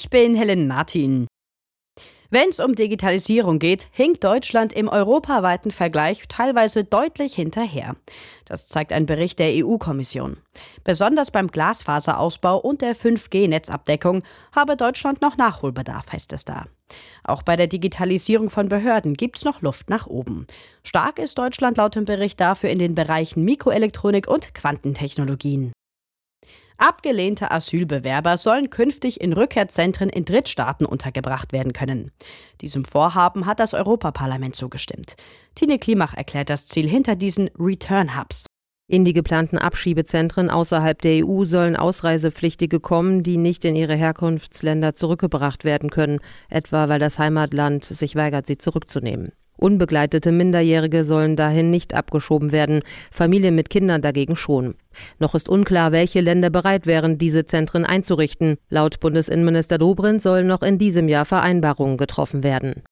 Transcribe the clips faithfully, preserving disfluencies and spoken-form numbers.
Ich bin Helen Martin. Wenn es um Digitalisierung geht, hinkt Deutschland im europaweiten Vergleich teilweise deutlich hinterher. Das zeigt ein Bericht der E U-Kommission. Besonders beim Glasfaserausbau und der fünf G-Netzabdeckung habe Deutschland noch Nachholbedarf, heißt es da. Auch bei der Digitalisierung von Behörden gibt es noch Luft nach oben. Stark ist Deutschland laut dem Bericht dafür in den Bereichen Mikroelektronik und Quantentechnologien. Abgelehnte Asylbewerber sollen künftig in Rückkehrzentren in Drittstaaten untergebracht werden können. Diesem Vorhaben hat das Europaparlament zugestimmt. Tine Klimach erklärt das Ziel hinter diesen Return Hubs. In die geplanten Abschiebezentren außerhalb der E U sollen Ausreisepflichtige kommen, die nicht in ihre Herkunftsländer zurückgebracht werden können, etwa weil das Heimatland sich weigert, sie zurückzunehmen. Unbegleitete Minderjährige sollen dahin nicht abgeschoben werden, Familien mit Kindern dagegen schon. Noch ist unklar, welche Länder bereit wären, diese Zentren einzurichten. Laut Bundesinnenminister Dobrindt sollen noch in diesem Jahr Vereinbarungen getroffen werden.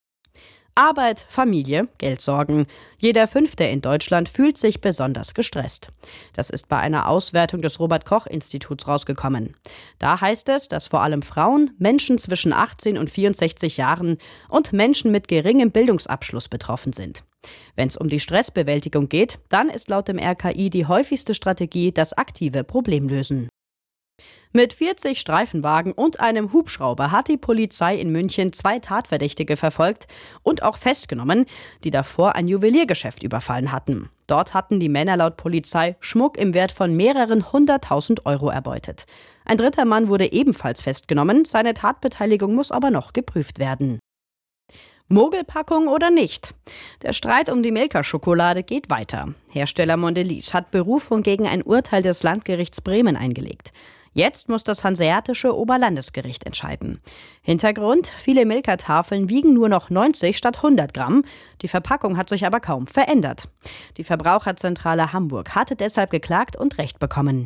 Arbeit, Familie, Geldsorgen. Jeder Fünfte in Deutschland fühlt sich besonders gestresst. Das ist bei einer Auswertung des Robert-Koch-Instituts rausgekommen. Da heißt es, dass vor allem Frauen, Menschen zwischen achtzehn und vierundsechzig Jahren und Menschen mit geringem Bildungsabschluss betroffen sind. Wenn es um die Stressbewältigung geht, dann ist laut dem R K I die häufigste Strategie das aktive Problemlösen. Mit vierzig Streifenwagen und einem Hubschrauber hat die Polizei in München zwei Tatverdächtige verfolgt und auch festgenommen, die davor ein Juweliergeschäft überfallen hatten. Dort hatten die Männer laut Polizei Schmuck im Wert von mehreren hunderttausend Euro erbeutet. Ein dritter Mann wurde ebenfalls festgenommen, seine Tatbeteiligung muss aber noch geprüft werden. Mogelpackung oder nicht? Der Streit um die Milka-Schokolade geht weiter. Hersteller Mondelez hat Berufung gegen ein Urteil des Landgerichts Bremen eingelegt. Jetzt muss das Hanseatische Oberlandesgericht entscheiden. Hintergrund: viele Milka-Tafeln wiegen nur noch neunzig statt hundert Gramm. Die Verpackung hat sich aber kaum verändert. Die Verbraucherzentrale Hamburg hatte deshalb geklagt und Recht bekommen.